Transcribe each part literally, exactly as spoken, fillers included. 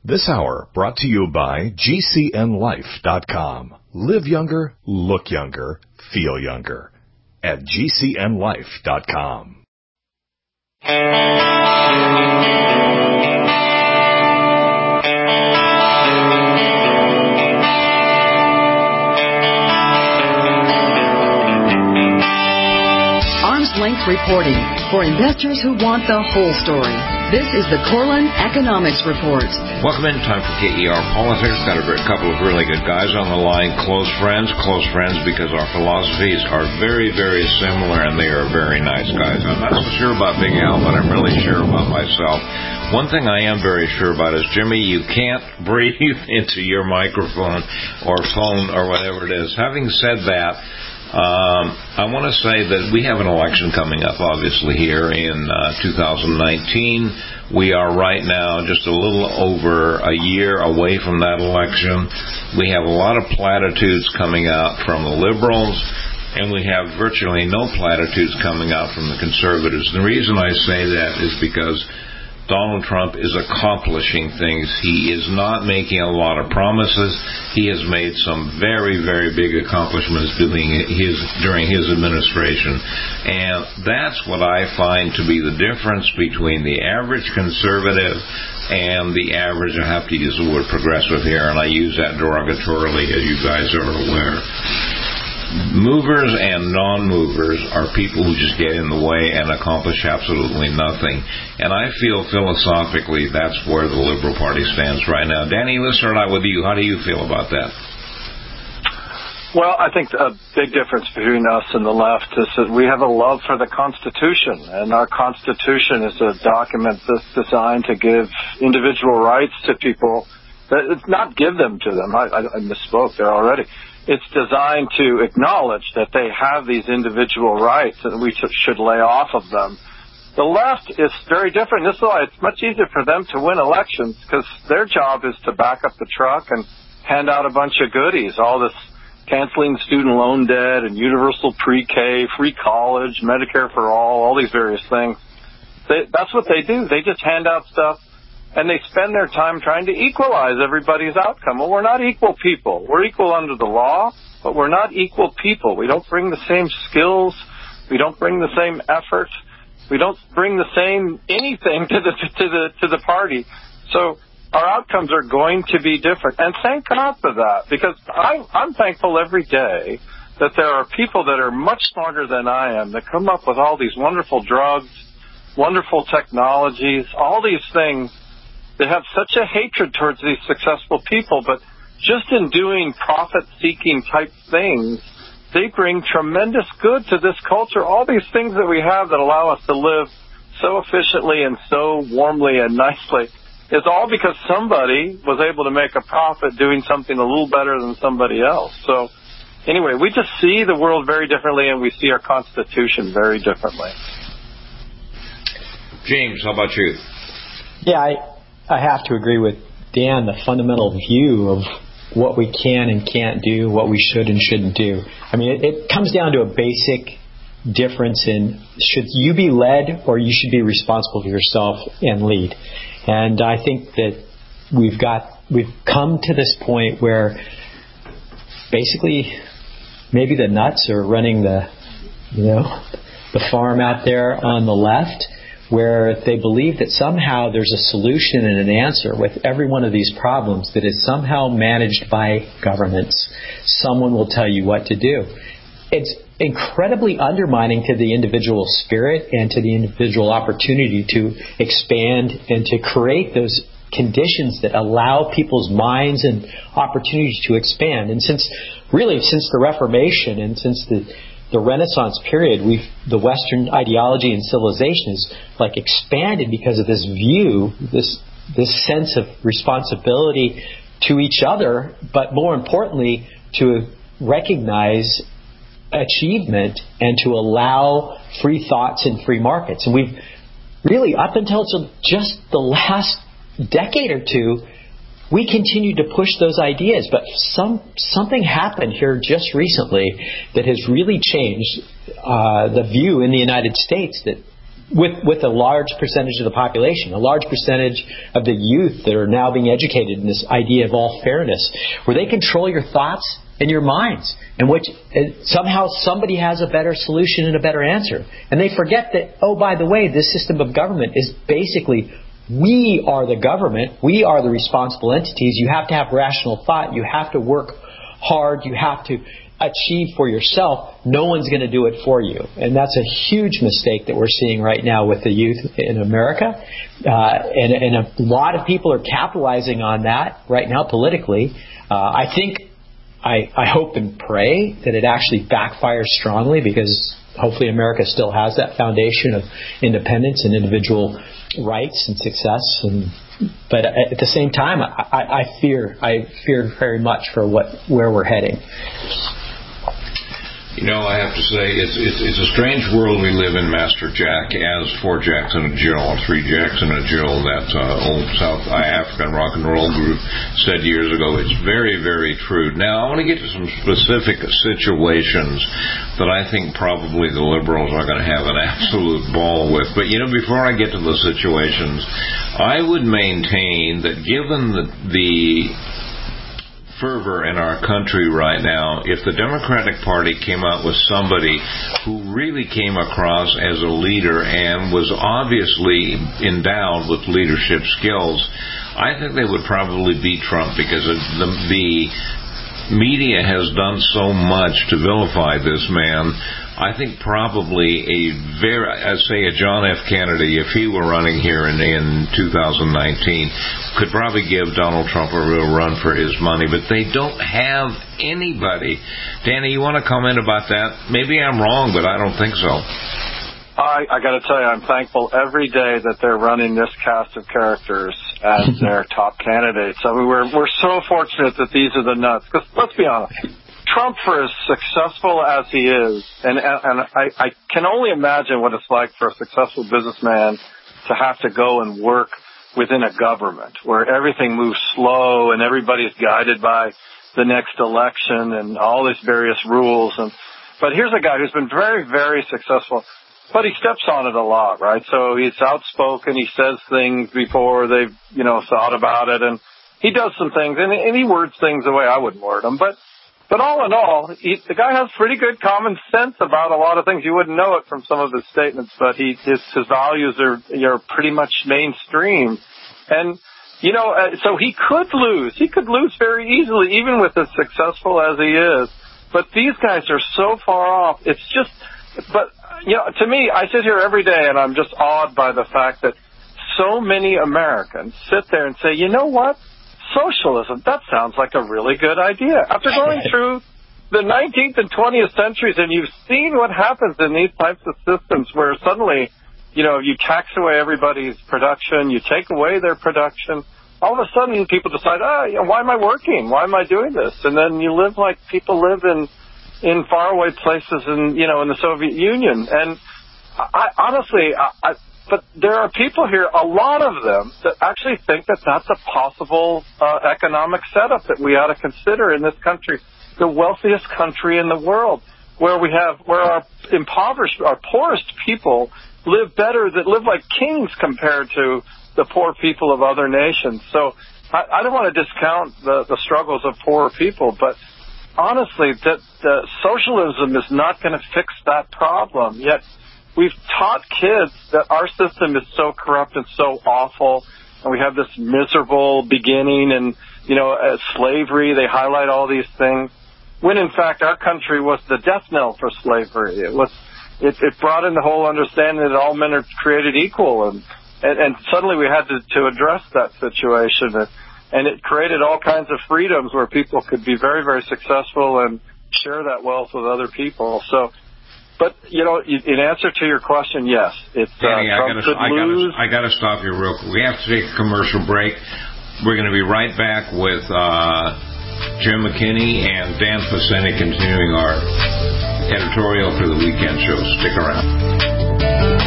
This hour brought to you by G C N life dot com. Live younger, look younger, feel younger. At G C N life dot com. Arm's length reporting for investors who want the whole story. This is the Corlin Economics Report. Welcome in. Time for K E R Politics. Got a couple of really good guys on the line. Close friends. Close friends because our philosophies are very, very similar, and they are very nice guys. I'm not so sure about Big Al, but I'm really sure about myself. One thing I am very sure about is, Jimmy, you can't breathe into your microphone or phone or whatever it is. Having said that, Um, I want to say that we have an election coming up, obviously, here in uh, two thousand nineteen. We are right now just a little over a year away from that election. We have a lot of platitudes coming out from the liberals, and we have virtually no platitudes coming out from the conservatives. The reason I say that is because Donald Trump is accomplishing things. He is not making a lot of promises. He has made some very, very big accomplishments doing his, during his administration. And that's what I find to be the difference between the average conservative and the average, I have to use the word progressive here, and I use that derogatorily, as you guys are aware. Movers and non-movers are people who just get in the way and accomplish absolutely nothing. And I feel philosophically that's where the Liberal Party stands right now. Danny, let's start out with you. How do you feel about that? Well, I think a big difference between us and the left is that we have a love for the Constitution, and our Constitution is a document that's designed to give individual rights to people. It's not give them to them. I, I, I misspoke there already. It's designed to acknowledge that they have these individual rights and we should lay off of them. The left is very different. This is why it's much easier for them to win elections, because their job is to back up the truck and hand out a bunch of goodies, all this canceling student loan debt and universal pre-K, free college, Medicare for all, all these various things. They, that's what they do. They just hand out stuff. And they spend their time trying to equalize everybody's outcome. Well, we're not equal people. We're equal under the law, but we're not equal people. We don't bring the same skills. We don't bring the same effort. We don't bring the same anything to the to the to the party. So our outcomes are going to be different. And thank God for that, because I, I'm thankful every day that there are people that are much smarter than I am that come up with all these wonderful drugs, wonderful technologies, all these things. They have such a hatred towards these successful people, but just in doing profit-seeking type things, they bring tremendous good to this culture. All these things that we have that allow us to live so efficiently and so warmly and nicely is all because somebody was able to make a profit doing something a little better than somebody else. So anyway, we just see the world very differently, and we see our Constitution very differently. James, how about you? Yeah, I... I have to agree with Dan, the fundamental view of what we can and can't do, what we should and shouldn't do. I mean, it, it comes down to a basic difference in should you be led or you should be responsible for yourself and lead. And I think that we've got, we've come to this point where basically maybe the nuts are running the, you know, the farm out there on the left, where they believe that somehow there's a solution and an answer with every one of these problems that is somehow managed by governments. Someone will tell you what to do. It's incredibly undermining to the individual spirit and to the individual opportunity to expand and to create those conditions that allow people's minds and opportunities to expand. And since, really, since the Reformation and since the the Renaissance period, we've the Western ideology and civilization is like expanded because of this view, this this sense of responsibility to each other, but more importantly, to recognize achievement and to allow free thoughts and free markets. And we've really, up until just the last decade or two, we continued to push those ideas, but some something happened here just recently that has really changed uh, the view in the United States that with with a large percentage of the population, a large percentage of the youth that are now being educated in this idea of all fairness, where they control your thoughts and your minds, in which somehow somebody has a better solution and a better answer. And they forget that, oh, by the way, this system of government is basically, we are the government, we are the responsible entities. You have to have rational thought, you have to work hard, you have to achieve for yourself. No one's going to do it for you. And that's a huge mistake that we're seeing right now with the youth in America. Uh, and, and a lot of people are capitalizing on that right now politically. Uh, I think, I, I hope and pray that it actually backfires strongly, because hopefully America still has that foundation of independence and individual rights and success. And but at the same time, I, I fear I fear very much for what where we're heading. You know, I have to say, it's, it's it's a strange world we live in, Master Jack, as four Jacks and a Jill, three Jacks and a Jill, that uh, old South African rock and roll group said years ago. It's very, very true. Now, I want to get to some specific situations that I think probably the liberals are going to have an absolute ball with. But, you know, before I get to the situations, I would maintain that given the... the fervor in our country right now, if the Democratic Party came out with somebody who really came across as a leader and was obviously endowed with leadership skills, I think they would probably beat Trump, because the, the media has done so much to vilify this man. I think probably a very, I'd say a John F. Kennedy, if he were running here in, in two thousand nineteen, could probably give Donald Trump a real run for his money. But they don't have anybody. Danny, you want to comment about that? Maybe I'm wrong, but I don't think so. I, I got to tell you, I'm thankful every day that they're running this cast of characters as their top candidates. I mean, we're we're so fortunate that these are the nuts. Because let's be honest. Trump, for as successful as he is, and, and I, I can only imagine what it's like for a successful businessman to have to go and work within a government where everything moves slow and everybody's guided by the next election and all these various rules. And but here's a guy who's been very, very successful, but he steps on it a lot, right? So he's outspoken. He says things before they've, you know, thought about it, and he does some things, and, and he words things the way I wouldn't word them, but. But all in all, he, the guy has pretty good common sense about a lot of things. You wouldn't know it from some of his statements, but he, his, his values are, are pretty much mainstream. And, you know, uh, so he could lose. He could lose very easily, even with as successful as he is. But these guys are so far off. It's just, but, you know, to me, I sit here every day and I'm just awed by the fact that so many Americans sit there and say, you know what? Socialism, that sounds like a really good idea. After going through the nineteenth and twentieth centuries, and you've seen what happens in these types of systems where suddenly, you know, you tax away everybody's production, you take away their production, all of a sudden people decide, ah, you know, why am I working? Why am I doing this? And then you live like people live in, in faraway places in, you know, in the Soviet Union. And I, honestly, I, I But there are people here, a lot of them, that actually think that that's a possible uh, economic setup that we ought to consider in this country, the wealthiest country in the world, where we have, where our impoverished, our poorest people live better, that live like kings compared to the poor people of other nations. So I, I don't want to discount the, the struggles of poorer people, but honestly, that the socialism is not going to fix that problem. Yet we've taught kids that our system is so corrupt and so awful, and we have this miserable beginning, and, you know, as slavery, they highlight all these things, when in fact our country was the death knell for slavery. It was, it, it brought in the whole understanding that all men are created equal, and, and, and suddenly we had to, to address that situation, and, and it created all kinds of freedoms where people could be very, very successful and share that wealth with other people. So, but, you know, in answer to your question, yes, it's uh, Danny, Trump I gotta, could I gotta, lose. I got to stop you real quick. We have to take a commercial break. We're going to be right back with uh, Jim McKinney and Dan Faceni continuing our editorial for the weekend show. Stick around.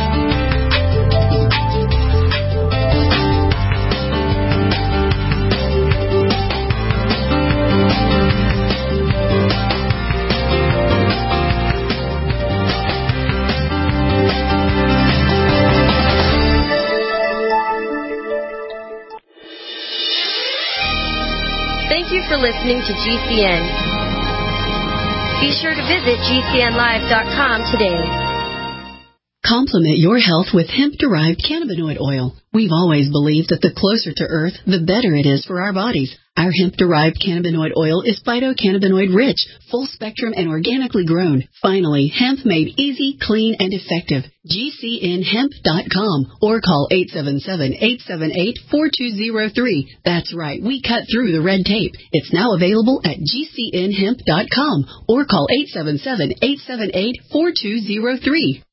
Thank you for listening to G C N. Be sure to visit G C N live dot com today. Complement your health with hemp-derived cannabinoid oil. We've always believed that the closer to Earth, the better it is for our bodies. Our hemp-derived cannabinoid oil is phytocannabinoid-rich, full-spectrum, and organically grown. Finally, hemp made easy, clean, and effective. G C N hemp dot com or call eight seven seven, eight seven eight, four two zero three. That's right, we cut through the red tape. It's now available at G C N hemp dot com or call eight seven seven, eight seven eight, four two zero three.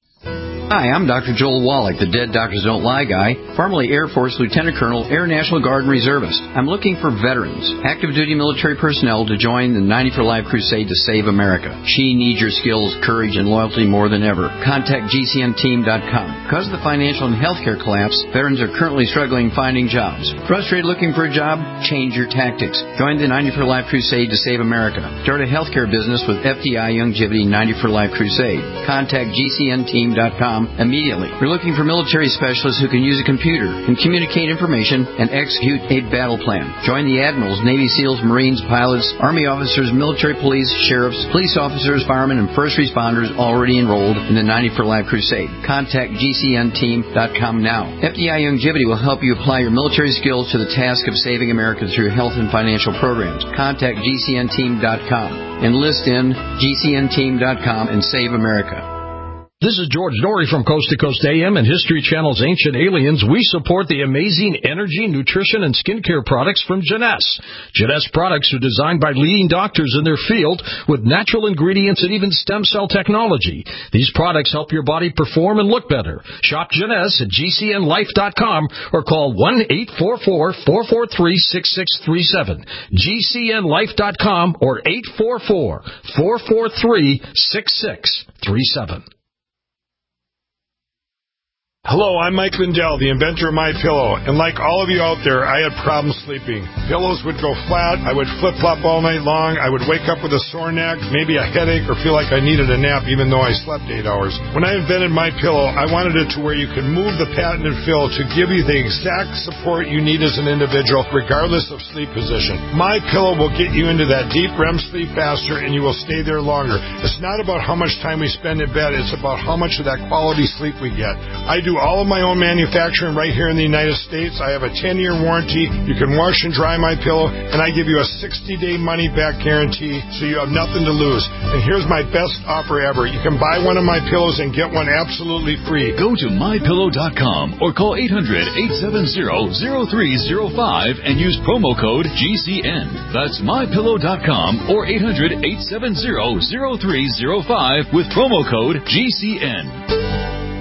Hi, I'm Doctor Joel Wallach, the Dead Doctors Don't Lie guy, formerly Air Force Lieutenant Colonel, Air National Guard and Reservist. I'm looking for veterans, active duty military personnel to join the ninety for Life crusade to save America. She needs your skills, courage, and loyalty more than ever. Contact G C N team dot com. Because of the financial and healthcare collapse, veterans are currently struggling finding jobs. Frustrated looking for a job? Change your tactics. Join the ninety for Life crusade to save America. Start a healthcare business with F D I Longevity ninety for Life crusade. Contact G C N team dot com immediately. We're looking for military specialists who can use a computer and communicate information and execute a battle plan. Join the admirals, Navy SEALs, Marines, pilots, Army officers, military police, sheriffs, police officers, firemen, and first responders already enrolled in the ninety for Life crusade. Contact G C N team dot com now. F D I Longevity will help you apply your military skills to the task of saving America through health and financial programs. Contact G C N team dot com. Enlist in G C N team dot com and save America. This is George Norrie from Coast to Coast A M and History Channel's Ancient Aliens. We support the amazing energy, nutrition, and skincare products from Jeunesse. Jeunesse products are designed by leading doctors in their field with natural ingredients and even stem cell technology. These products help your body perform and look better. Shop Jeunesse at G C N life dot com or call one eight four four, four four three, six six three seven. G C N life dot com or eight four four, four four three, six six three seven. Hello, I'm Mike Lindell, the inventor of MyPillow, and like all of you out there, I had problems sleeping. Pillows would go flat, I would flip-flop all night long, I would wake up with a sore neck, maybe a headache, or feel like I needed a nap even though I slept eight hours. When I invented MyPillow, I wanted it to where you could move the patented fill to give you the exact support you need as an individual, regardless of sleep position. MyPillow will get you into that deep R E M sleep faster, and you will stay there longer. It's not about how much time we spend in bed, it's about how much of that quality sleep we get. I do all of my own manufacturing right here in the United States. I have a ten-year warranty. You can wash and dry my pillow, and I give you a sixty-day money-back guarantee, so you have nothing to lose. And here's my best offer ever. You can buy one of my pillows and get one absolutely free. Go to my pillow dot com or call eight hundred, eight seven zero, zero three zero five and use promo code G C N. That's my pillow dot com or eight hundred, eight seven zero, zero three zero five with promo code G C N.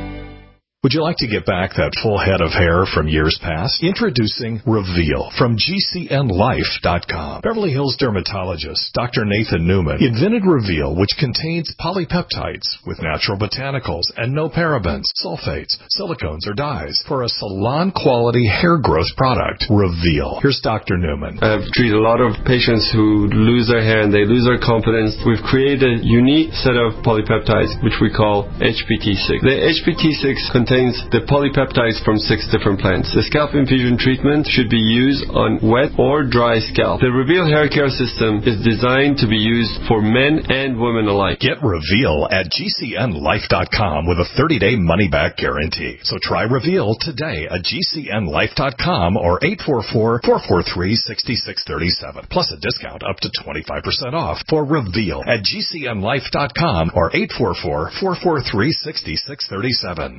Would you like to get back that full head of hair from years past? Introducing Reveal from G C N life dot com. Beverly Hills dermatologist Doctor Nathan Newman invented Reveal, which contains polypeptides with natural botanicals and no parabens, sulfates, silicones, or dyes for a salon-quality hair growth product. Reveal. Here's Doctor Newman. I've treated a lot of patients who lose their hair and they lose their confidence. We've created a unique set of polypeptides, which we call H P T six. The H P T six contains the polypeptides from six different plants. The scalp infusion treatment should be used on wet or dry scalp. The Reveal hair care system is designed to be used for men and women alike. Get Reveal at G C N life dot com with a thirty-day money-back guarantee. So try Reveal today at G C N life dot com or eight four four, four four three, six six three seven. Plus a discount up to twenty-five percent off for Reveal at G C N life dot com or eight four four, four four three, six six three seven.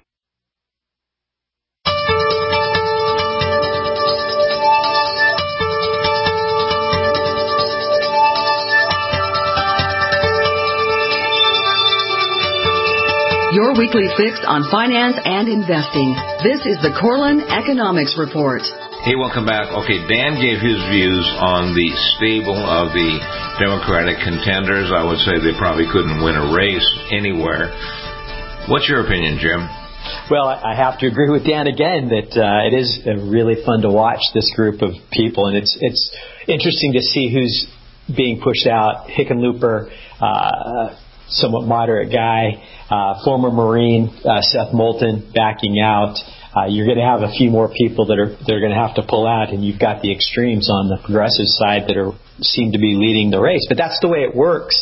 Your weekly fix on finance and investing. This is the Corlin Economics Report. Hey, welcome back. Okay, Dan gave his views on the stable of the Democratic contenders. I would say they probably couldn't win a race anywhere. What's your opinion, Jim? Well, I have to agree with Dan again that uh, it is really fun to watch this group of people, and it's it's interesting to see who's being pushed out. Hickenlooper, uh, somewhat moderate guy, uh, former Marine uh, Seth Moulton backing out. uh, you're going to have a few more people that are that are going to have to pull out, and you've got the extremes on the progressive side that are seem to be leading the race. But that's the way it works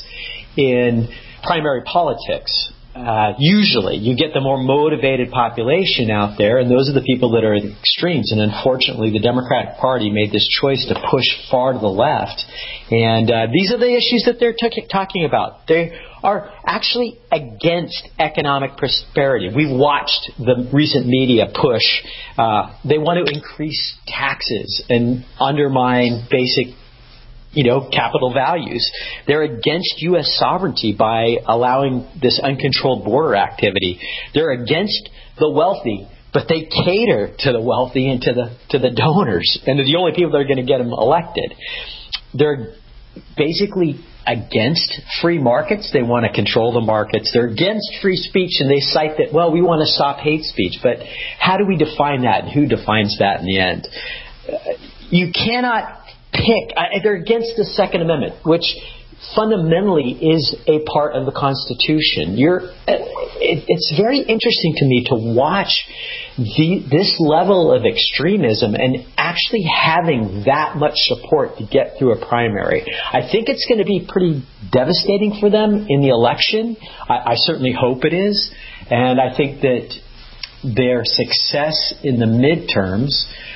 in primary politics. Uh, usually, you get the more motivated population out there, and those are the people that are at the extremes. And unfortunately, the Democratic Party made this choice to push far to the left. And uh, these are the issues that they're t- talking about. They are actually against economic prosperity. We've watched the recent media push. Uh, they want to increase taxes and undermine basic you know, capital values. They're against U S sovereignty by allowing this uncontrolled border activity. They're against the wealthy, but they cater to the wealthy and to the to the donors, and they're the only people that are going to get them elected. They're basically against free markets. They want to control the markets. They're against free speech, and they cite that, well, we want to stop hate speech. But how do we define that, and who defines that in the end? Uh, you cannot pick. Uh, they're against the Second Amendment, which fundamentally is a part of the Constitution. You're, it, it's very interesting to me to watch the, this level of extremism and actually having that much support to get through a primary. I think it's going to be pretty devastating for them in the election. I, I certainly hope it is. And I think that their success in the midterms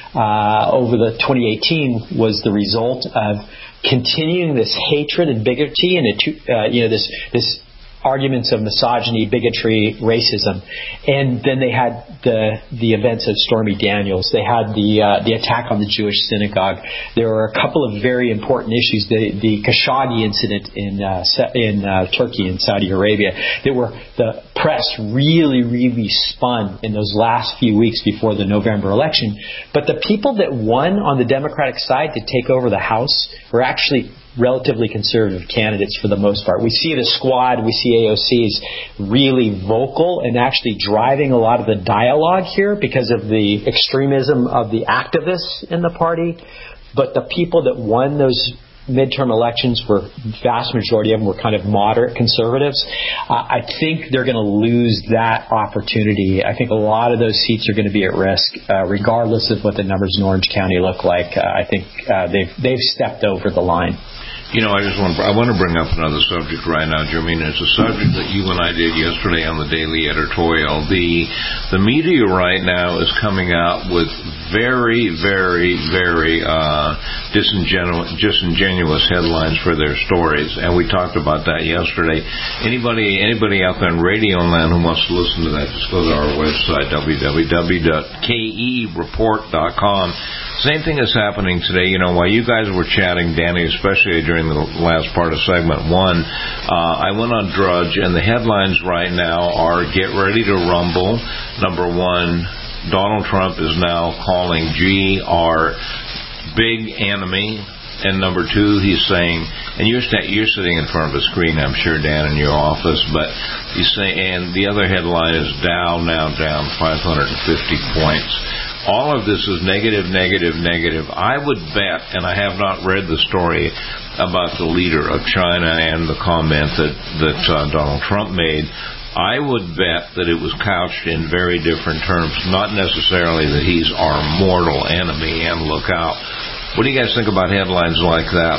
Uh, over the twenty eighteen was the result of continuing this hatred and bigotry and uh, you know this this arguments of misogyny, bigotry, racism, and then they had the the events of Stormy Daniels. They had the uh, the attack on the Jewish synagogue. There were a couple of very important issues. The the Khashoggi incident in uh, in uh, Turkey and Saudi Arabia. They were the press really really spun in those last few weeks before the November election. But the people that won on the Democratic side to take over the House were actually relatively conservative candidates for the most part. We see the squad, we see A O Cs really vocal and actually driving a lot of the dialogue here because of the extremism of the activists in the party. But the people that won those midterm elections were, vast majority of them were kind of moderate conservatives. Uh, I think they're going to lose that opportunity. I think a lot of those seats are going to be at risk, uh, regardless of what the numbers in Orange County look like. Uh, I think uh, they've they've stepped over the line. You know, I just want to, I want to bring up another subject right now, Jermaine. It's a subject that you and I did yesterday on the Daily Editorial. The the media right now is coming out with very, very, very uh, disingenu- disingenuous headlines for their stories, and we talked about that yesterday. Anybody anybody out there in radio land who wants to listen to that, just go to our website, w w w dot k e report dot com. Same thing is happening today. You know, while you guys were chatting, Danny, especially during the last part of segment one, uh, I went on Drudge, and the headlines right now are "Get ready to rumble." Number one, Donald Trump is now calling G R big enemy. And number two, he's saying, and you're st- you're sitting in front of a screen, I'm sure, Dan, in your office, but he's saying, and the other headline is Dow now down five hundred fifty points. All of this is negative, negative, negative. I would bet, and I have not read the story about the leader of China and the comment that, that uh, Donald Trump made, I would bet that it was couched in very different terms, not necessarily that he's our mortal enemy and look out. What do you guys think about headlines like that?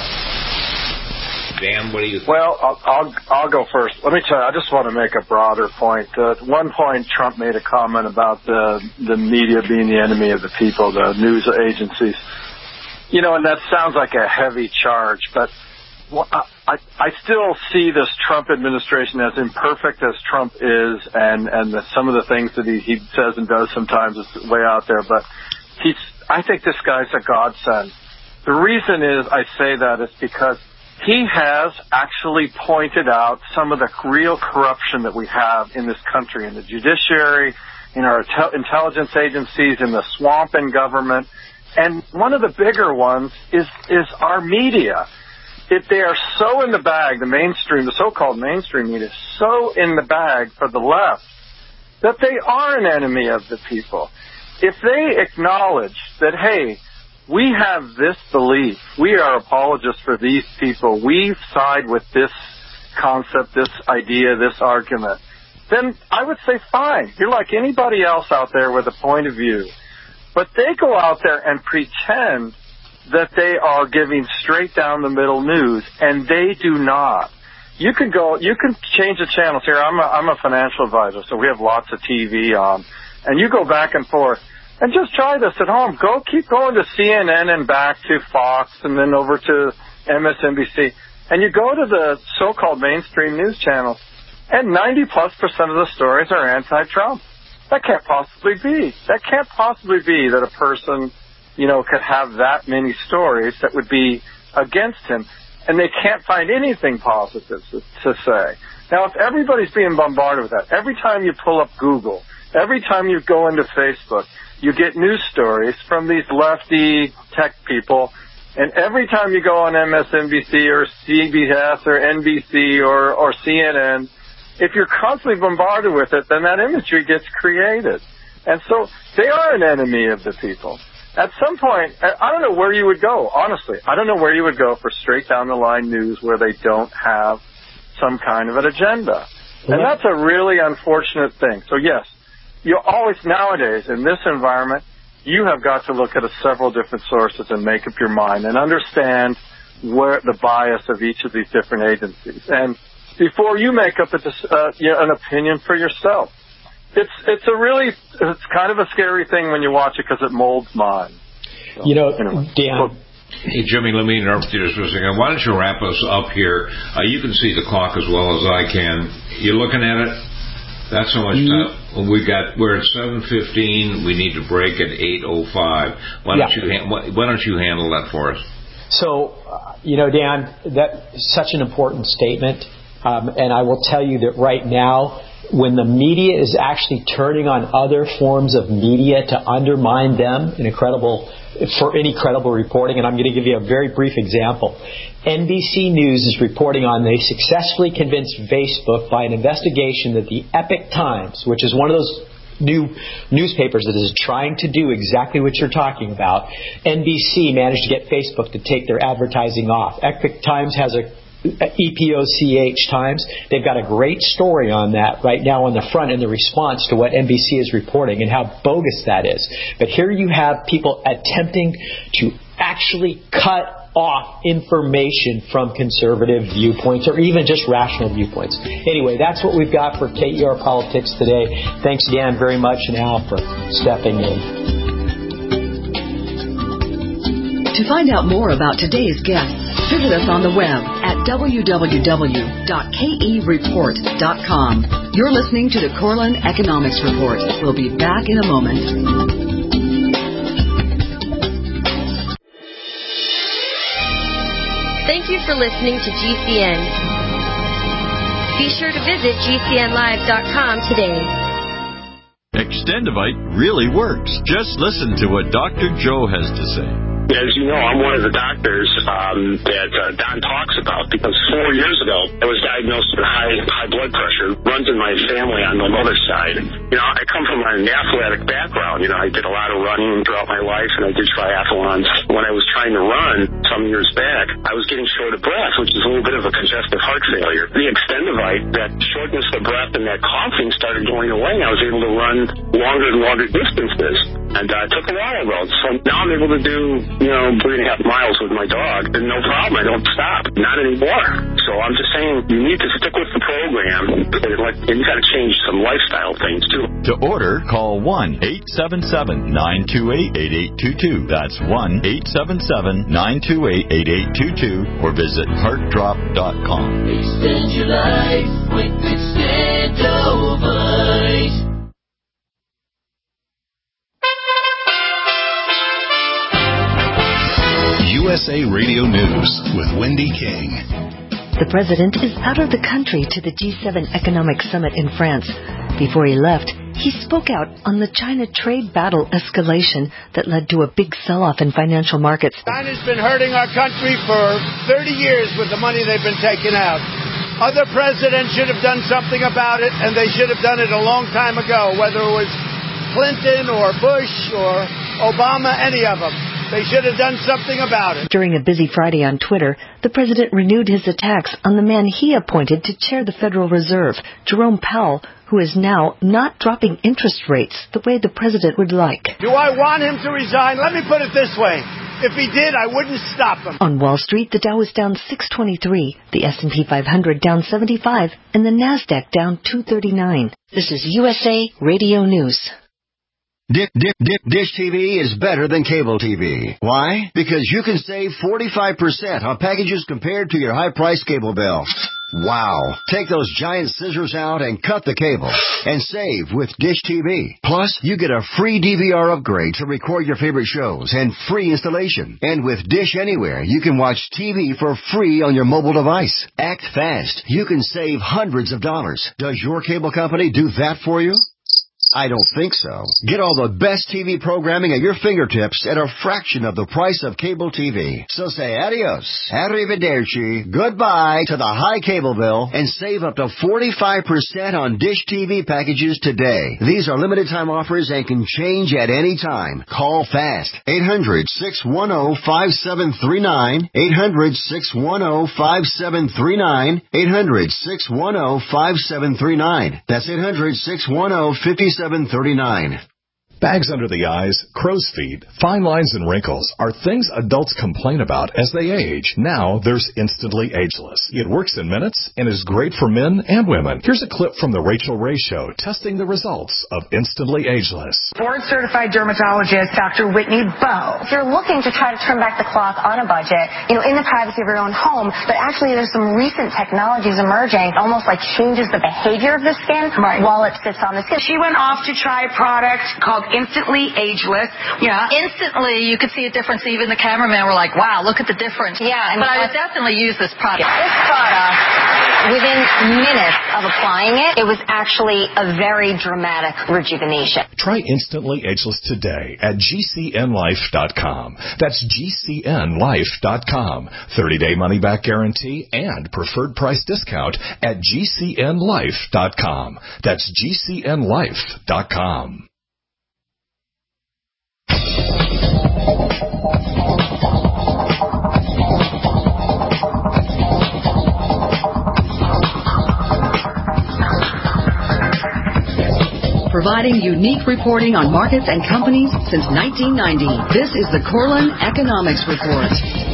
Dan, what do you think? Well, I'll, I'll, I'll go first. Let me tell you, I just want to make a broader point. Uh, at one point, Trump made a comment about the, the media being the enemy of the people, the news agencies. You know, and that sounds like a heavy charge, but I, I still see this Trump administration, as imperfect as Trump is, and, and the, some of the things that he, he says and does sometimes is way out there, but he's, I think this guy's a godsend. The reason is I say that is because he has actually pointed out some of the real corruption that we have in this country, in the judiciary, in our te- intelligence agencies, in the swamp in government. And one of the bigger ones is, is our media. If they are so in the bag, the mainstream, the so-called mainstream media, so in the bag for the left, that they are an enemy of the people. If they acknowledge that, hey, we have this belief, we are apologists for these people, we side with this concept, this idea, this argument, then I would say fine. You're like anybody else out there with a point of view. But they go out there and pretend that they are giving straight down the middle news, and they do not. You can go, you can change the channels here. I'm a, I'm a financial advisor, so we have lots of T V on, and you go back and forth. And just try this at home. Go, keep going to C N N and back to Fox and then over to M S N B C. And you go to the so-called mainstream news channels, and ninety plus percent of the stories are anti-Trump. That can't possibly be. That can't possibly be that a person, you know, could have that many stories that would be against him. And they can't find anything positive to, to say. Now, if everybody's being bombarded with that, every time you pull up Google, every time you go into Facebook, you get news stories from these lefty tech people. And every time you go on M S N B C or C B S or N B C or, or C N N, if you're constantly bombarded with it, then that imagery gets created. And so they are an enemy of the people. At some point, I don't know where you would go, honestly. I don't know where you would go for straight-down-the-line news where they don't have some kind of an agenda. And that's a really unfortunate thing. So, yes, you always, nowadays, in this environment, you have got to look at a several different sources and make up your mind and understand where the bias of each of these different agencies. And before you make up a, uh, you know, an opinion for yourself. It's it's a really, it's kind of a scary thing when you watch it because it molds minds. So, you know, anyway. Dan. Hey, Jimmy, let me interrupt you just for a second. Why don't you wrap us up here? Uh, you can see the clock as well as I can. You looking at it? That's so much time. We got, we're at seven fifteen. We need to break at eight oh five. Why don't, yeah. you, why don't you handle that for us? So, uh, you know, Dan, that's such an important statement. Um, and I will tell you that right now, when the media is actually turning on other forms of media to undermine them in a credible, for any credible reporting, and I'm going to give you a very brief example. N B C News is reporting on they successfully convinced Facebook by an investigation that the Epoch Times, which is one of those new newspapers that is trying to do exactly what you're talking about, N B C managed to get Facebook to take their advertising off. Epoch Times has a E P O C H Times. They've got a great story on that right now on the front in the response to what N B C is reporting and how bogus that is. But here you have people attempting to actually cut off information from conservative viewpoints or even just rational viewpoints. Anyway, that's what we've got for K E R Politics today. Thanks, Dan, very much, and Al for stepping in. To find out more about today's guests, visit us on the web at w w w dot k e report dot com. You're listening to the Corlin Economics Report. We'll be back in a moment. Thank you for listening to G C N. Be sure to visit g c n live dot com today. Extendivite really works. Just listen to what Doctor Joe has to say. As you know, I'm one of the doctors um, that uh, Don talks about because four years ago I was diagnosed with high high blood pressure. Runs in my family on my mother's side. You know, I come from an athletic background. You know, I did a lot of running throughout my life, and I did triathlons. When I was trying to run some years back, I was getting short of breath, which is a little bit of a congestive heart failure. The Extendivite, that shortness of breath and that coughing started going away. I was able to run longer and longer distances. And uh, it took a while ago. So now I'm able to do, you know, three and a half miles with my dog. And no problem. I don't stop. Not anymore. So I'm just saying you need to stick with the program. And you got to change some lifestyle things, too. To order, call one eight seven seven, nine two eight, eight eight two two. That's one eight seven seven, nine two eight, eight eight two two. Or visit heart drop dot com. Extend your life with Extendivite. U S A Radio News with Wendy King. The president is out of the country to the G seven Economic Summit in France. Before he left, he spoke out on the China trade battle escalation that led to a big sell-off in financial markets. China's been hurting our country for thirty years with the money they've been taking out. Other presidents should have done something about it, and they should have done it a long time ago, whether it was Clinton or Bush or Obama, any of them. They should have done something about it. During a busy Friday on Twitter, the president renewed his attacks on the man he appointed to chair the Federal Reserve, Jerome Powell, who is now not dropping interest rates the way the president would like. Do I want him to resign? Let me put it this way. If he did, I wouldn't stop him. On Wall Street, the Dow is down six twenty-three, the S and P five hundred down seventy-five, and the Nasdaq down two thirty-nine. This is U S A Radio News. Dish, Dish, Dish, Dish T V is better than cable T V. Why? Because you can save forty-five percent on packages compared to your high-priced cable bill. Wow. Take those giant scissors out and cut the cable and save with Dish T V. Plus, you get a free D V R upgrade to record your favorite shows and free installation. And with Dish Anywhere, you can watch T V for free on your mobile device. Act fast. You can save hundreds of dollars. Does your cable company do that for you? I don't think so. Get all the best T V programming at your fingertips at a fraction of the price of cable T V. So say adios, arrivederci, goodbye to the high cable bill and save up to forty-five percent on Dish T V packages today. These are limited time offers and can change at any time. Call fast. eight hundred, six one zero, five seven three nine. eight hundred, six one zero, five seven three nine. eight hundred, six one zero, five seven three nine. That's eight hundred, six one zero, five seven three nine. Bags under the eyes, crow's feet, fine lines, and wrinkles are things adults complain about as they age. Now there's Instantly Ageless. It works in minutes and is great for men and women. Here's a clip from the Rachel Ray Show testing the results of Instantly Ageless. Board-certified dermatologist Doctor Whitney Bowe. If you're looking to try to turn back the clock on a budget, you know, in the privacy of your own home, but actually there's some recent technologies emerging, almost like changes the behavior of the skin right. while it sits on the skin. She went off to try a product called Instantly Ageless. Yeah, instantly you could see a difference. Even the cameraman were like, wow, look at the difference. Yeah. And but I would definitely use this product. This product, within minutes of applying it, it was actually a very dramatic rejuvenation. Try Instantly Ageless today at G C N life dot com. That's G C N life dot com. thirty-day money-back guarantee and preferred price discount at G C N life dot com. That's G C N life dot com. Providing unique reporting on markets and companies since nineteen ninety. This is the Corlin Economics Report.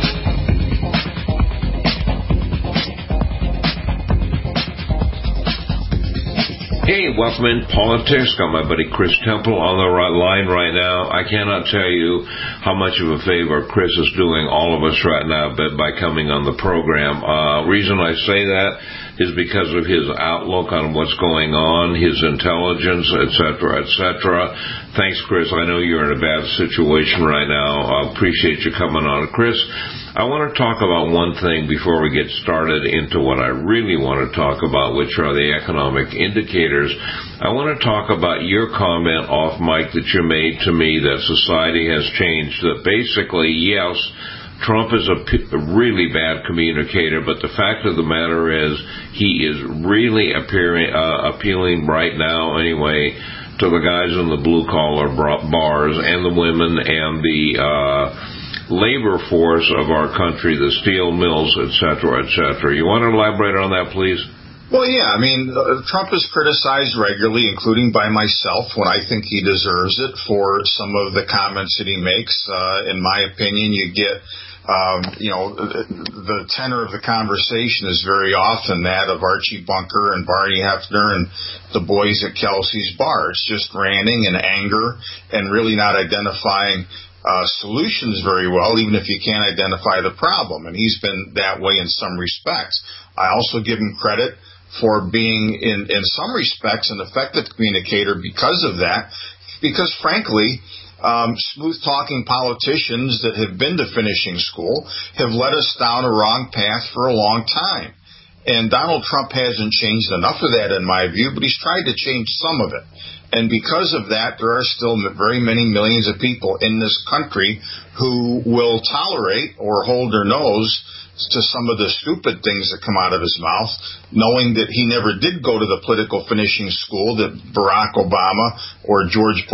Hey, welcome in Politics. Got my buddy Chris Temple on the right line right now. I cannot tell you how much of a favor Chris is doing all of us right now but by coming on the program. Uh, reason I say that is because of his outlook on what's going on, his intelligence, et cetera, et cetera. Thanks, Chris. I know you're in a bad situation right now. I appreciate you coming on. Chris, I want to talk about one thing before we get started into what I really want to talk about, which are the economic indicators. I want to talk about your comment off mic that you made to me that society has changed, that basically, yes, Trump is a, p- a really bad communicator, but the fact of the matter is he is really appearing, uh, appealing right now anyway to the guys in the blue-collar bars and the women and the uh, labor force of our country, the steel mills, et cetera, et cetera. You want to elaborate on that, please? Well, yeah, I mean, uh, Trump is criticized regularly, including by myself, when I think he deserves it for some of the comments that he makes. Uh, in my opinion, you get... Um, you know, the, the tenor of the conversation is very often that of Archie Bunker and Barney Hefner and the boys at Kelsey's bar. It's just ranting and anger and really not identifying uh, solutions very well, even if you can't identify the problem. And he's been that way in some respects. I also give him credit for being, in, in some respects, an effective communicator because of that, because frankly, Um, smooth-talking politicians that have been to finishing school have led us down a wrong path for a long time. And Donald Trump hasn't changed enough of that, in my view, but he's tried to change some of it. And because of that, there are still very many millions of people in this country who will tolerate or hold their nose to some of the stupid things that come out of his mouth, knowing that he never did go to the political finishing school that Barack Obama or George Bush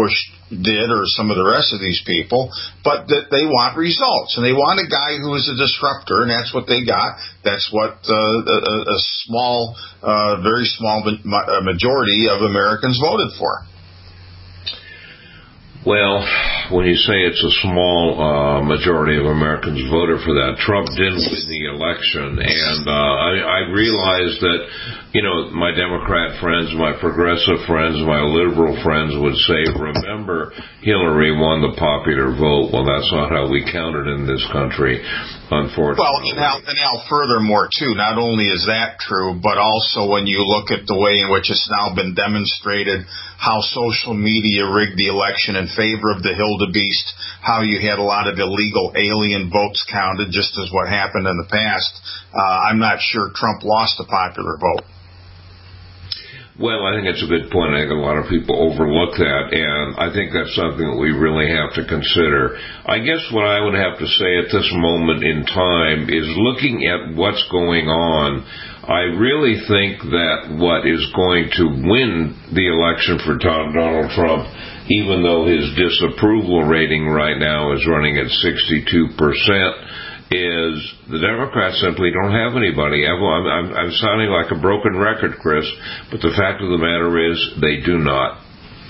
did or some of the rest of these people, but that they want results. And they want a guy who is a disruptor, and that's what they got. That's what uh, a, a small, uh, very small majority of Americans voted for. Well, when you say it's a small uh, majority of Americans voted for that, Trump didn't win the election, and uh, I, I realize that, you know, my Democrat friends, my progressive friends, my liberal friends would say, remember, Hillary won the popular vote. Well, that's not how we counted in this country, unfortunately. Well, and now, and now furthermore, too, not only is that true, but also when you look at the way in which it's now been demonstrated how social media rigged the election in favor of the Hildebeest, how you had a lot of illegal alien votes counted, just as what happened in the past. Uh, I'm not sure Trump lost the popular vote. Well, I think it's a good point. I think a lot of people overlook that, and I think that's something that we really have to consider. I guess what I would have to say at this moment in time is, looking at what's going on, I really think that what is going to win the election for Donald Trump, even though his disapproval rating right now is running at sixty-two percent, is the Democrats simply don't have anybody. I'm, I'm, I'm sounding like a broken record, Chris, but the fact of the matter is they do not.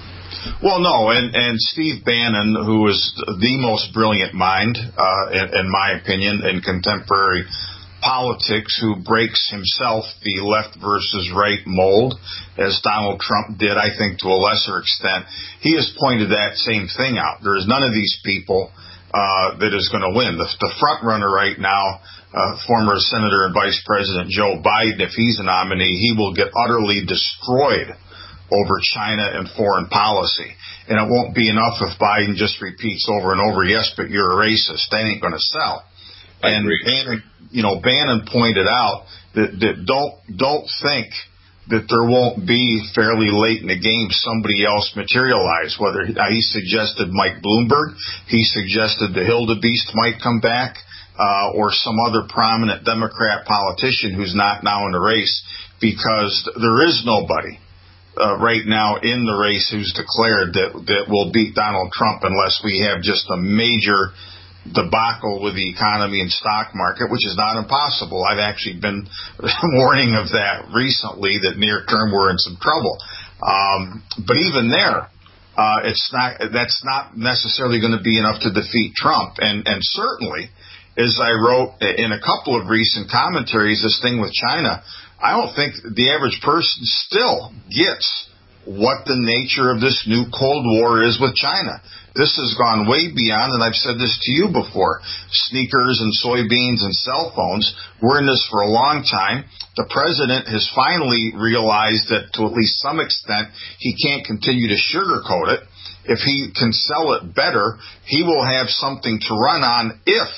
Well, no, and, and Steve Bannon, who is the most brilliant mind, uh, in, in my opinion, in contemporary politics, who breaks himself the left versus right mold, as Donald Trump did, I think, to a lesser extent, he has pointed that same thing out. There is none of these people Uh, that is going to win. The, the front runner right now, uh, former Senator and Vice President Joe Biden, if he's a nominee, he will get utterly destroyed over China and foreign policy. And it won't be enough if Biden just repeats over and over, yes, but you're a racist. That ain't going to sell. I and agree. Bannon, you know, Bannon pointed out that, that don't don't think that there won't be fairly late in the game somebody else materialize. Whether he suggested Mike Bloomberg, he suggested the Hildebeest might come back, uh, or some other prominent Democrat politician who's not now in the race, because there is nobody uh, right now in the race who's declared that that will beat Donald Trump unless we have just a major debacle with the economy and stock market, which is not impossible. I've actually been warning of that recently, that near term we're in some trouble. Um, but even there, uh, it's not, that's not necessarily going to be enough to defeat Trump. And, and certainly, as I wrote in a couple of recent commentaries, this thing with China, I don't think the average person still gets what the nature of this new Cold War is with China. This has gone way beyond, and I've said this to you before, sneakers and soybeans and cell phones. We're in this for a long time. The president has finally realized that, to at least some extent, he can't continue to sugarcoat it. If he can sell it better, he will have something to run on if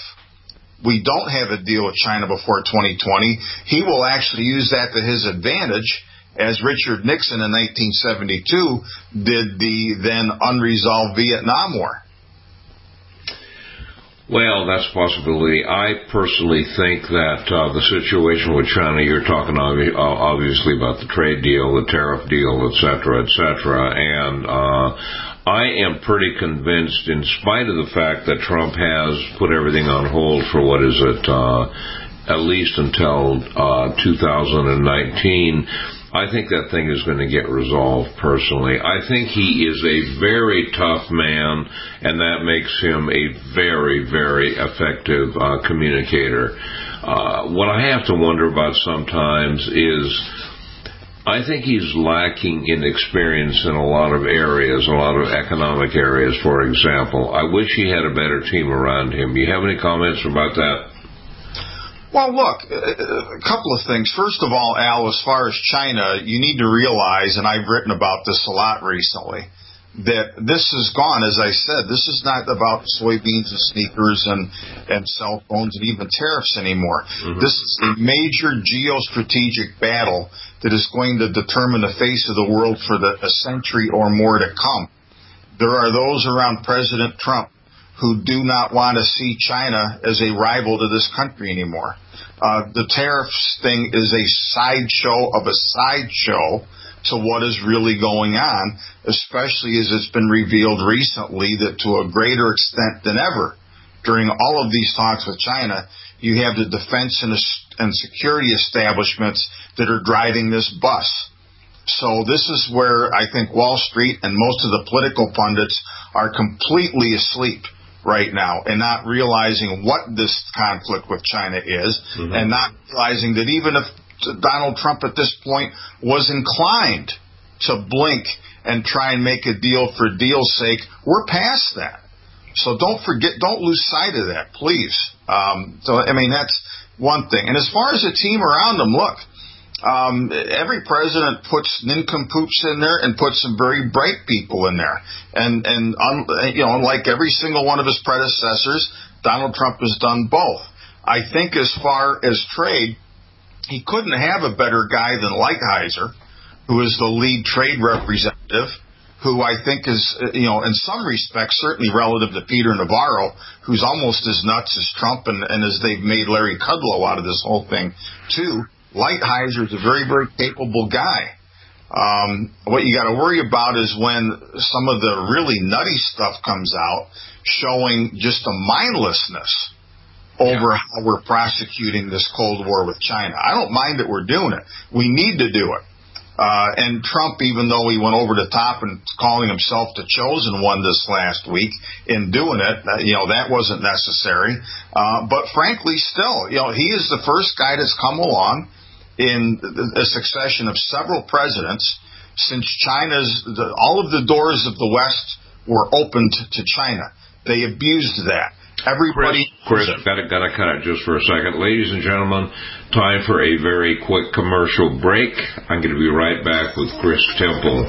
we don't have a deal with China before twenty twenty. He will actually use that to his advantage, as Richard Nixon in nineteen seventy-two did the then unresolved Vietnam War. Well, that's a possibility. I personally think that uh, the situation with China, you're talking obvi- obviously about the trade deal, the tariff deal, et cetera, et cetera, and uh, I am pretty convinced, in spite of the fact that Trump has put everything on hold for, what is it, uh, at least until uh, two thousand nineteen, I think that thing is going to get resolved personally. I think he is a very tough man, and that makes him a very, very effective uh, communicator. Uh, what I have to wonder about sometimes is, I think he's lacking in experience in a lot of areas, a lot of economic areas, for example. I wish he had a better team around him. Do you have any comments about that? Well, look, a couple of things. First of all, Al, as far as China, you need to realize, and I've written about this a lot recently, that this has gone, as I said, this is not about soybeans and sneakers and, and cell phones and even tariffs anymore. Mm-hmm. This is a major geostrategic battle that is going to determine the face of the world for the, a century or more to come. There are those around President Trump who do not want to see China as a rival to this country anymore. Uh, the tariffs thing is a sideshow of a sideshow to what is really going on, especially as it's been revealed recently that to a greater extent than ever during all of these talks with China, you have the defense and, and security establishments that are driving this bus. So this is where I think Wall Street and most of the political pundits are completely asleep right now and not realizing what this conflict with China is, mm-hmm. and not realizing that even if Donald Trump at this point was inclined to blink and try and make a deal for deal's sake, we're past that. So don't forget, don't lose sight of that, please. Um, so, I mean, that's one thing. And as far as the team around them, look, Um, every president puts nincompoops in there and puts some very bright people in there. And, and un, you know, unlike every single one of his predecessors, Donald Trump has done both. I think as far as trade, he couldn't have a better guy than Lighthizer, who is the lead trade representative, who I think is, you know, in some respects, certainly relative to Peter Navarro, who's almost as nuts as Trump, and, and as they've made Larry Kudlow out of this whole thing, too. Lighthizer is a very, very capable guy. Um, what you got to worry about is when some of the really nutty stuff comes out, showing just a mindlessness over yeah. how we're prosecuting this Cold War with China. I don't mind that we're doing it. We need to do it. Uh, and Trump, even though he went over the top and calling himself the chosen one this last week in doing it, uh, you know, that wasn't necessary. Uh, but frankly, still, you know, he is the first guy that's come along in a succession of several presidents since China's, the, all of the doors of the West were opened to China. They abused that. Everybody. Chris, Chris gotta, gotta cut it just for a second. Ladies and gentlemen, time for a very quick commercial break. I'm going to be right back with Chris Temple.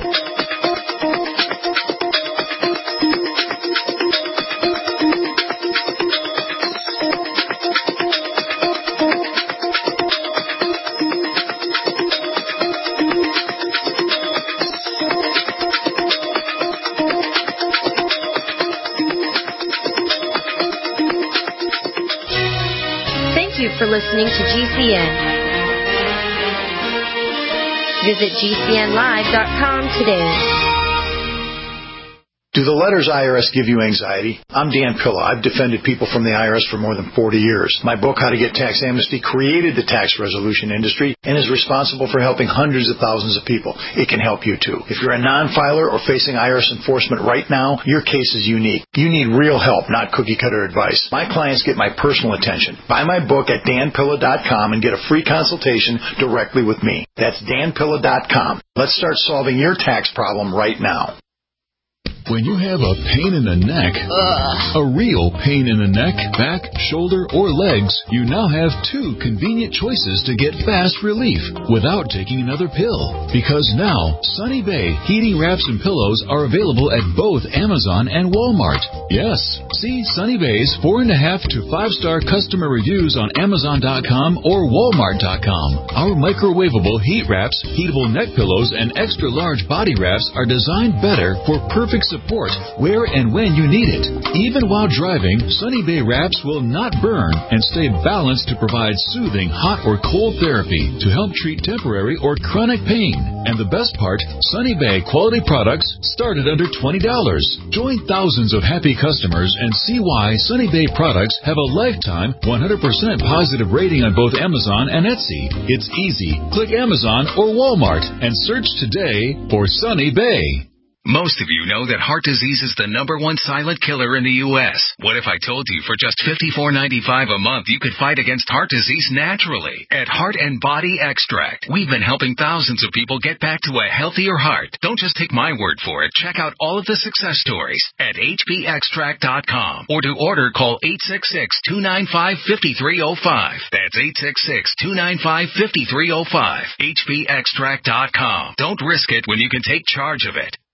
For listening to G C N. Visit G C N live dot com today. Do the letters I R S give you anxiety? I'm Dan Pilla. I've defended people from the I R S for more than forty years. My book, How to Get Tax Amnesty, created the tax resolution industry and is responsible for helping hundreds of thousands of people. It can help you, too. If you're a non-filer or facing I R S enforcement right now, your case is unique. You need real help, not cookie-cutter advice. My clients get my personal attention. Buy my book at dan pilla dot com and get a free consultation directly with me. That's dan pilla dot com. Let's start solving your tax problem right now. When you have a pain in the neck, Ugh. a real pain in the neck, back, shoulder, or legs, you now have two convenient choices to get fast relief without taking another pill. Because now, Sunny Bay heating wraps and pillows are available at both Amazon and Walmart. Yes, see Sunny Bay's four and a half to five star customer reviews on Amazon dot com or Walmart dot com. Our microwavable heat wraps, heatable neck pillows, and extra large body wraps are designed better for perfect support where and when you need it. Even while driving, Sunny Bay wraps will not burn and stay balanced to provide soothing hot or cold therapy to help treat temporary or chronic pain. And the best part, Sunny Bay quality products start at under twenty dollars. Join thousands of happy customers and see why Sunny Bay products have a lifetime one hundred percent positive rating on both Amazon and Etsy. It's easy. Click Amazon or Walmart and search today for Sunny Bay. Most of you know that heart disease is the number one silent killer in the U S What if I told you for just fifty-four ninety-five a month you could fight against heart disease naturally? At Heart and Body Extract, we've been helping thousands of people get back to a healthier heart. Don't just take my word for it. Check out all of the success stories at H B extract dot com. Or to order, call eight six six, two nine five, five three zero five. That's eight six six, two nine five, five three zero five. H B extract dot com. Don't risk it when you can take charge of it.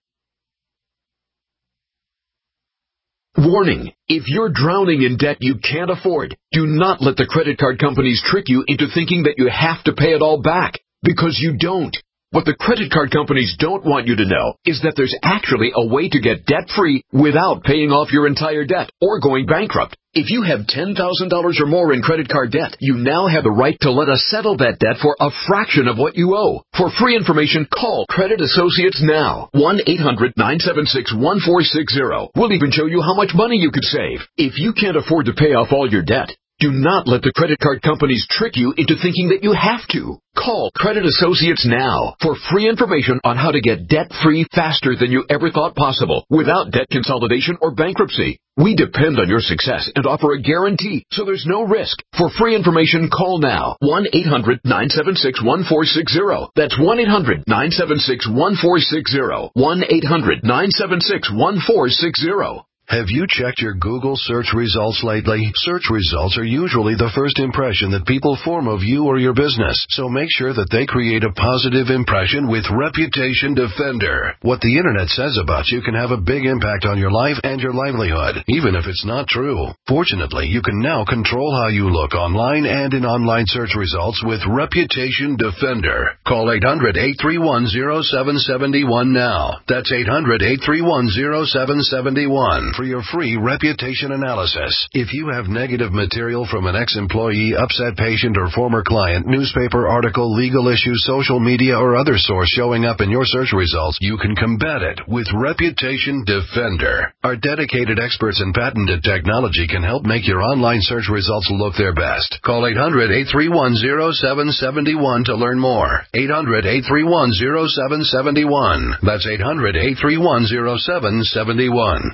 Warning, if you're drowning in debt you can't afford, do not let the credit card companies trick you into thinking that you have to pay it all back, because you don't. What the credit card companies don't want you to know is that there's actually a way to get debt-free without paying off your entire debt or going bankrupt. If you have ten thousand dollars or more in credit card debt, you now have the right to let us settle that debt for a fraction of what you owe. For free information, call Credit Associates now. one eight hundred nine seven six one four six zero. We'll even show you how much money you could save. If you can't afford to pay off all your debt, do not let the credit card companies trick you into thinking that you have to. Call Credit Associates now for free information on how to get debt-free faster than you ever thought possible without debt consolidation or bankruptcy. We depend on your success and offer a guarantee, so there's no risk. For free information, call now. one eight hundred nine seven six one four six zero. That's one eight hundred nine seven six one four six zero. one eight hundred nine seven six one four six zero. Have you checked your Google search results lately? Search results are usually the first impression that people form of you or your business, so make sure that they create a positive impression with Reputation Defender. What the internet says about you can have a big impact on your life and your livelihood, even if it's not true. Fortunately, you can now control how you look online and in online search results with Reputation Defender. Call eight hundred eight three one zero seven seven one now. That's eight hundred eight three one zero seven seven one. For your free reputation analysis. If you have negative material from an ex-employee, upset patient, or former client, newspaper article, legal issue, social media, or other source showing up in your search results, you can combat it with Reputation Defender. Our dedicated experts in patented technology can help make your online search results look their best. Call eight hundred eight three one zero seven seven one to learn more. eight hundred eight three one zero seven seven one. That's eight hundred eight three one zero seven seven one.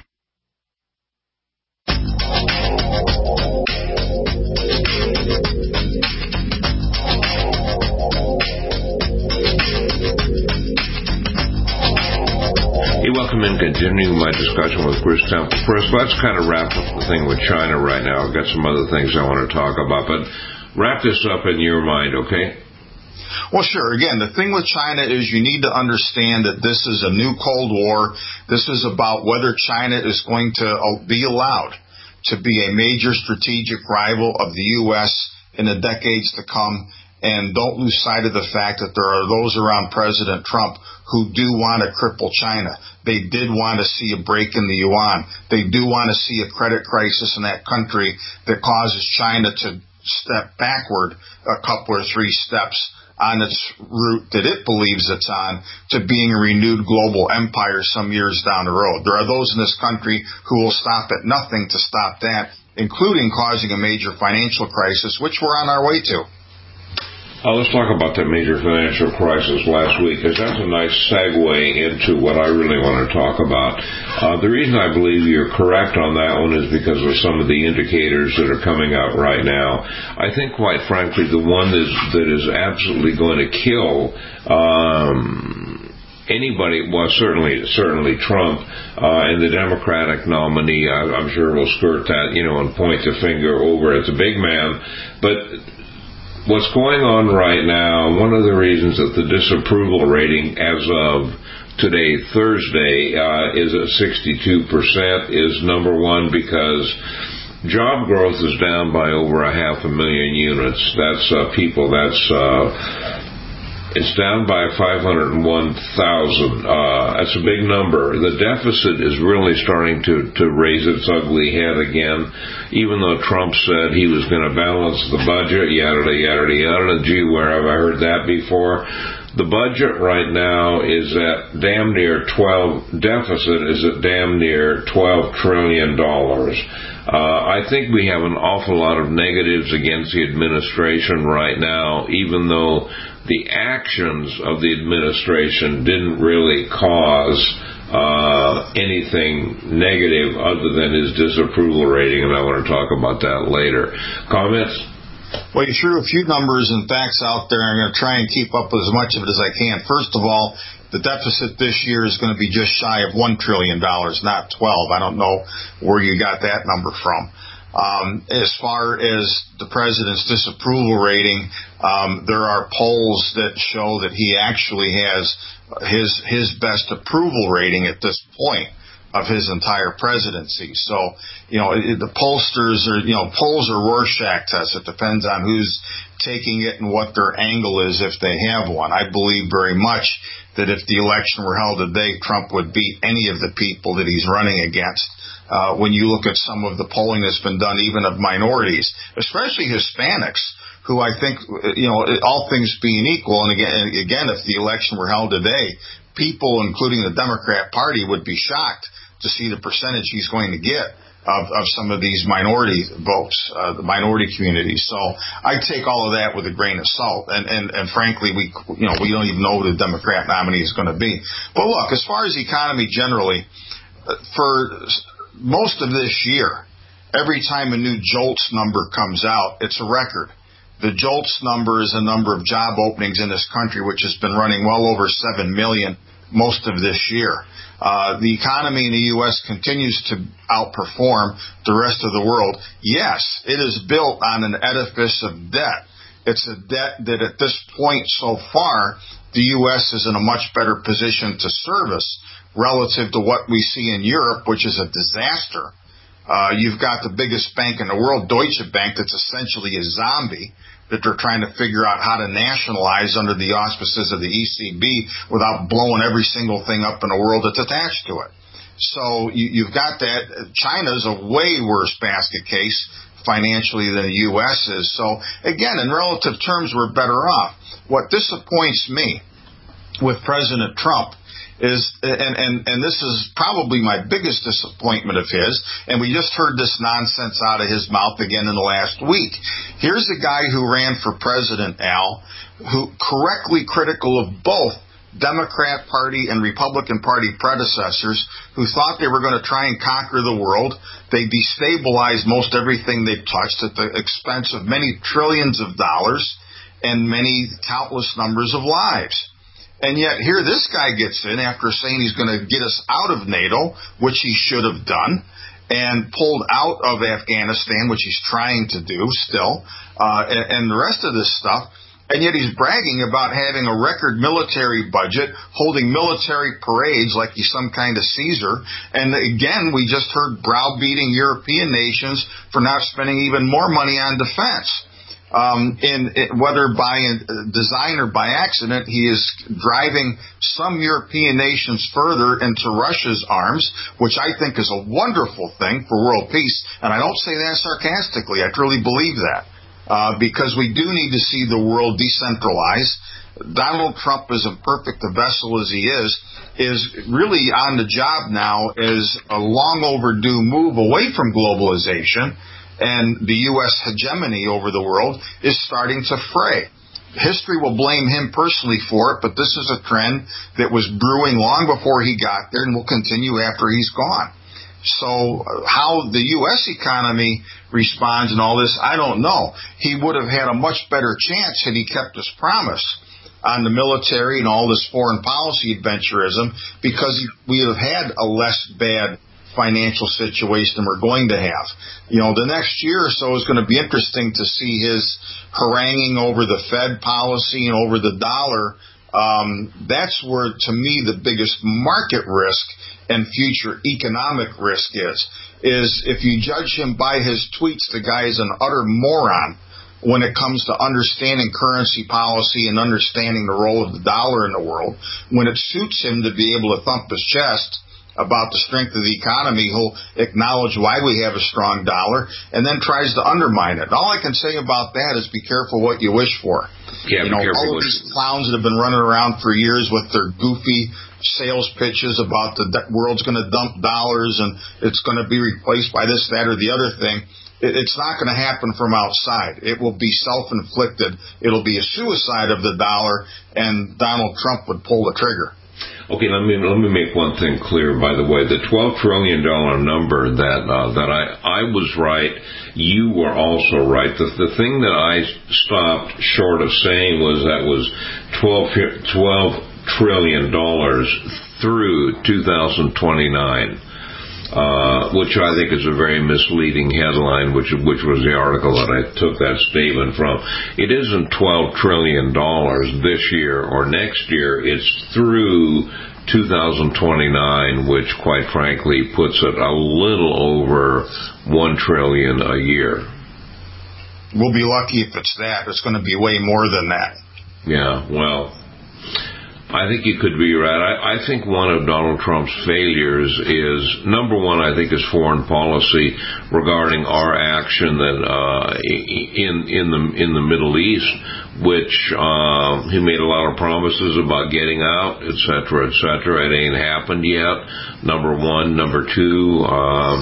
Hey, welcome in. Continuing my discussion with Chris Temple. First, let's kind of wrap up the thing with China right now. I've got some other things I want to talk about, but wrap this up in your mind, okay? Well, sure. Again, the thing with China is you need to understand that this is a new Cold War. This is about whether China is going to be allowed to be a major strategic rival of the U S in the decades to come. And don't lose sight of the fact that there are those around President Trump who do want to cripple China. They did want to see a break in the yuan. They do want to see a credit crisis in that country that causes China to step backward a couple or three steps on its route that it believes it's on to being a renewed global empire some years down the road. There are those in this country who will stop at nothing to stop that, including causing a major financial crisis, which we're on our way to. Uh, let's talk about that major financial crisis last week, because that's a nice segue into what I really want to talk about. Uh, the reason I believe you're correct on that one is because of some of the indicators that are coming out right now. I think, quite frankly, the one that is, that is absolutely going to kill um, anybody, well, certainly certainly Trump uh, and the Democratic nominee, I, I'm sure will skirt that, you know, and point the finger over at the big man. But what's going on right now, one of the reasons that the disapproval rating as of today, Thursday, uh, is at sixty-two percent is, number one, because job growth is down by over a half a million units. That's uh, people, that's, uh, it's down by five hundred one thousand. Uh, that's a big number. The deficit is really starting to, to raise its ugly head again, even though Trump said he was going to balance the budget, yada, yada, yada. Gee, where have I heard that before? The budget right now is at damn near twelve, deficit is at damn near twelve trillion dollars. Uh, I think we have an awful lot of negatives against the administration right now, even though the actions of the administration didn't really cause uh, anything negative other than his disapproval rating, and I want to talk about that later. Comments? Well, you threw a few numbers and facts out there. I'm going to try and keep up with as much of it as I can. First of all, the deficit this year is going to be just shy of one trillion dollars, not twelve. I don't know where you got that number from. Um, as far as the president's disapproval rating, um, there are polls that show that he actually has his his best approval rating at this point. of his entire presidency. So, you know, it, the pollsters are, you know, polls are Rorschach tests. It depends on who's taking it and what their angle is if they have one. I believe very much that if the election were held today, Trump would beat any of the people that he's running against. Uh, when you look at some of the polling that's been done, even of minorities, especially Hispanics, who I think, you know, all things being equal, and again, again, if the election were held today, people, including the Democrat Party, would be shocked to see the percentage he's going to get of, of some of these minority votes, uh, the minority communities. So I take all of that with a grain of salt. And, and, and frankly, we, you know, we don't even know who the Democrat nominee is going to be. But look, as far as the economy generally, for most of this year, every time a new JOLTS number comes out, it's a record. The JOLTS number is a number of job openings in this country, which has been running well over seven million most of this year. Uh, the economy in the U S continues to outperform the rest of the world. Yes, it is built on an edifice of debt. It's a debt that at this point so far, the U S is in a much better position to service relative to what we see in Europe, which is a disaster. Uh, you've got the biggest bank in the world, Deutsche Bank, that's essentially a zombie that they're trying to figure out how to nationalize under the auspices of the E C B without blowing every single thing up in the world that's attached to it. So you, you've got that. China's a way worse basket case financially than the U S is. So, again, in relative terms, we're better off. What disappoints me with President Trump is, and, and, and this is probably my biggest disappointment of his, and we just heard this nonsense out of his mouth again in the last week. Here's a guy who ran for president, Al, who correctly critical of both Democrat Party and Republican Party predecessors who thought they were going to try and conquer the world. They destabilized most everything they've touched at the expense of many trillions of dollars and many countless numbers of lives. And yet here this guy gets in after saying he's going to get us out of NATO, which he should have done, and pulled out of Afghanistan, which he's trying to do still, uh, and, and the rest of this stuff. And yet he's bragging about having a record military budget, holding military parades like he's some kind of Caesar. And again, we just heard browbeating European nations for not spending even more money on defense. Um, in, in whether by design or by accident, he is driving some European nations further into Russia's arms, which I think is a wonderful thing for world peace. And I don't say that sarcastically. I truly believe that, uh, because we do need to see the world decentralize. Donald Trump, as imperfect a vessel as he is, is really on the job now as a long overdue move away from globalization. And the U S hegemony over the world is starting to fray. History will blame him personally for it, but this is a trend that was brewing long before he got there and will continue after he's gone. So how the U S economy responds and all this, I don't know. He would have had a much better chance had he kept his promise on the military and all this foreign policy adventurism, because we would have had a less bad financial situation we're going to have. You know, the next year or so is going to be interesting to see his haranguing over the Fed policy and over the dollar. Um, that's where, to me, the biggest market risk and future economic risk is, is if you judge him by his tweets, the guy is an utter moron when it comes to understanding currency policy and understanding the role of the dollar in the world. When it suits him to be able to thump his chest about the strength of the economy, he'll acknowledge why we have a strong dollar and then tries to undermine it. All I can say about that is be careful what you wish for. Yeah, you know, all of these clowns that have been running around for years with their goofy sales pitches about the de- world's going to dump dollars and it's going to be replaced by this, that, or the other thing. It, it's not going to happen from outside. It will be self-inflicted. It'll be a suicide of the dollar, and Donald Trump would pull the trigger. Okay, let me let me make one thing clear. By the way, the twelve trillion dollar number that uh, that I I was right, you were also right. The the thing that I stopped short of saying was that was twelve trillion dollars through two thousand twenty-nine. Uh, which I think is a very misleading headline, which which was the article that I took that statement from. It isn't twelve trillion dollars this year or next year. It's through two thousand twenty-nine, which quite frankly puts it a little over one trillion dollars a year. We'll be lucky if it's that. It's going to be way more than that. Yeah, well, I think you could be right. I, I think one of Donald Trump's failures is, number one, I think, is foreign policy regarding our action that uh, in in the in the Middle East, which uh, he made a lot of promises about getting out, et cetera, et cetera. It ain't happened yet. Number one, number two. Um,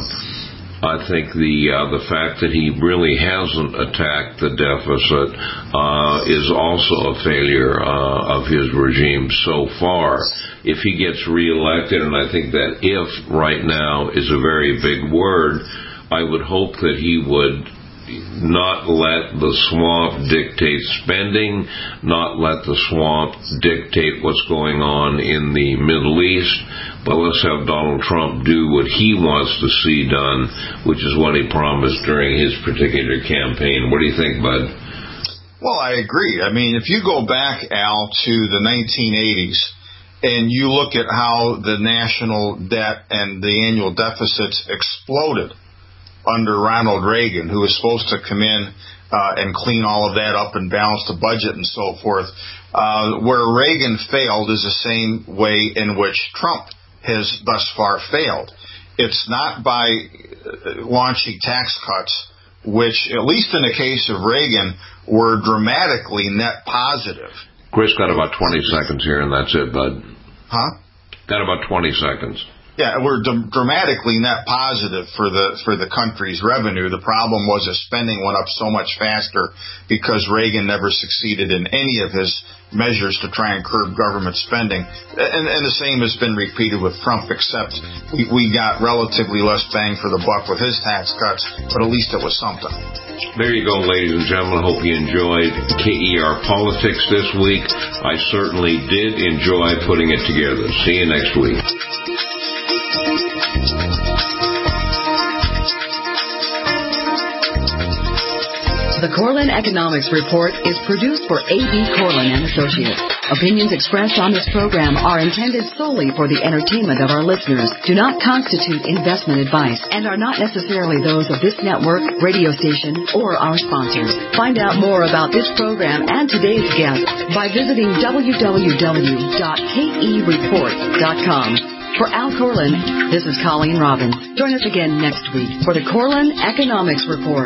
I think the uh, the fact that he really hasn't attacked the deficit uh, is also a failure uh, of his regime so far. If he gets reelected, and I think that if right now is a very big word, I would hope that he would not let the swamp dictate spending, not let the swamp dictate what's going on in the Middle East, but let's have Donald Trump do what he wants to see done, which is what he promised during his particular campaign. What do you think, Bud? Well, I agree. I mean, if you go back, Al, to the nineteen eighties, and you look at how the national debt and the annual deficits exploded under Ronald Reagan, who was supposed to come in uh, and clean all of that up and balance the budget and so forth. Uh, where Reagan failed is the same way in which Trump has thus far failed. It's not by launching tax cuts, which, at least in the case of Reagan, were dramatically net positive. Chris got about twenty seconds here, and that's it, Bud. Huh? Got about twenty seconds. Yeah, we're d- dramatically net positive for the for the country's revenue. The problem was that spending went up so much faster because Reagan never succeeded in any of his measures to try and curb government spending. And, and the same has been repeated with Trump, except we, we got relatively less bang for the buck with his tax cuts, but at least it was something. There you go, ladies and gentlemen. Hope you enjoyed K E R Politics this week. I certainly did enjoy putting it together. See you next week. The Corlin Economics Report is produced for A B. Corlin and Associates. Opinions expressed on this program are intended solely for the entertainment of our listeners, do not constitute investment advice, and are not necessarily those of this network, radio station, or our sponsors. Find out more about this program and today's guest by visiting w w w dot k e report dot com. For Al Corlin, this is Colleen Robbins. Join us again next week for the Corlin Economics Report.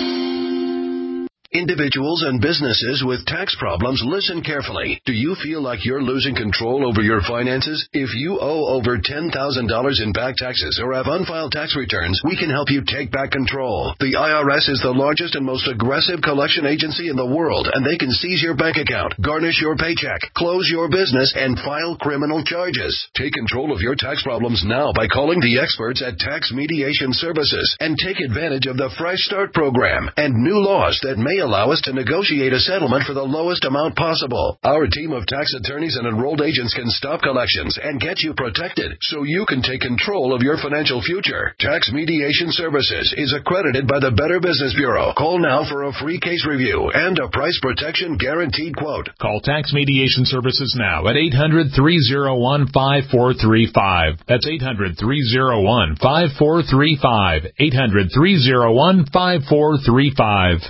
Individuals and businesses with tax problems, listen carefully. Do you feel like you're losing control over your finances? If you owe over ten thousand dollars in back taxes or have unfiled tax returns, we can help you take back control. The I R S is the largest and most aggressive collection agency in the world, and they can seize your bank account, garnish your paycheck, close your business, and file criminal charges. Take control of your tax problems now by calling the experts at Tax Mediation Services and take advantage of the Fresh Start program and new laws that may allow us to negotiate a settlement for the lowest amount possible. Our team of tax attorneys and enrolled agents can stop collections and get you protected so you can take control of your financial future. Tax Mediation Services is accredited by the Better Business Bureau. Call now for a free case review and a price protection guaranteed quote. Call Tax Mediation Services now at eight hundred, three oh one, five four three five. That's eight hundred, three oh one, five four three five. eight hundred, three oh one, five four three five.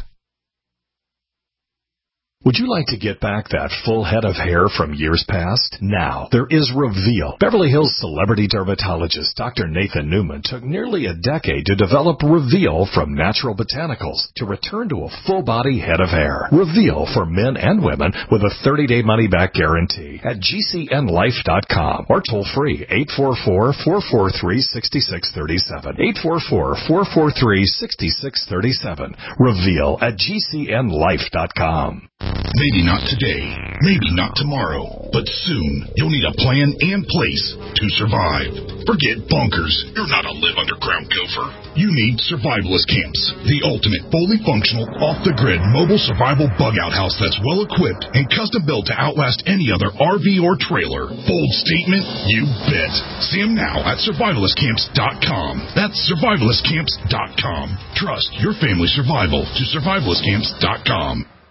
Would you like to get back that full head of hair from years past? Now, there is Reveal. Beverly Hills celebrity dermatologist Doctor Nathan Newman took nearly a decade to develop Reveal from natural botanicals to return to a full-body head of hair. Reveal for men and women with a thirty-day money-back guarantee at G C N life dot com or toll-free eight four four, four four three, six six three seven. eight four four, four four three, six six three seven. Reveal at G C N life dot com. Maybe not today, maybe not tomorrow, but soon you'll need a plan and place to survive. Forget bunkers. You're not a live underground gopher. You need survivalist camps, the ultimate fully functional, off-the-grid mobile survival bug-out house that's well-equipped and custom-built to outlast any other R V or trailer. Bold statement? You bet. See them now at survivalist camps dot com. That's survivalist camps dot com. Trust your family's survival to survivalist camps dot com.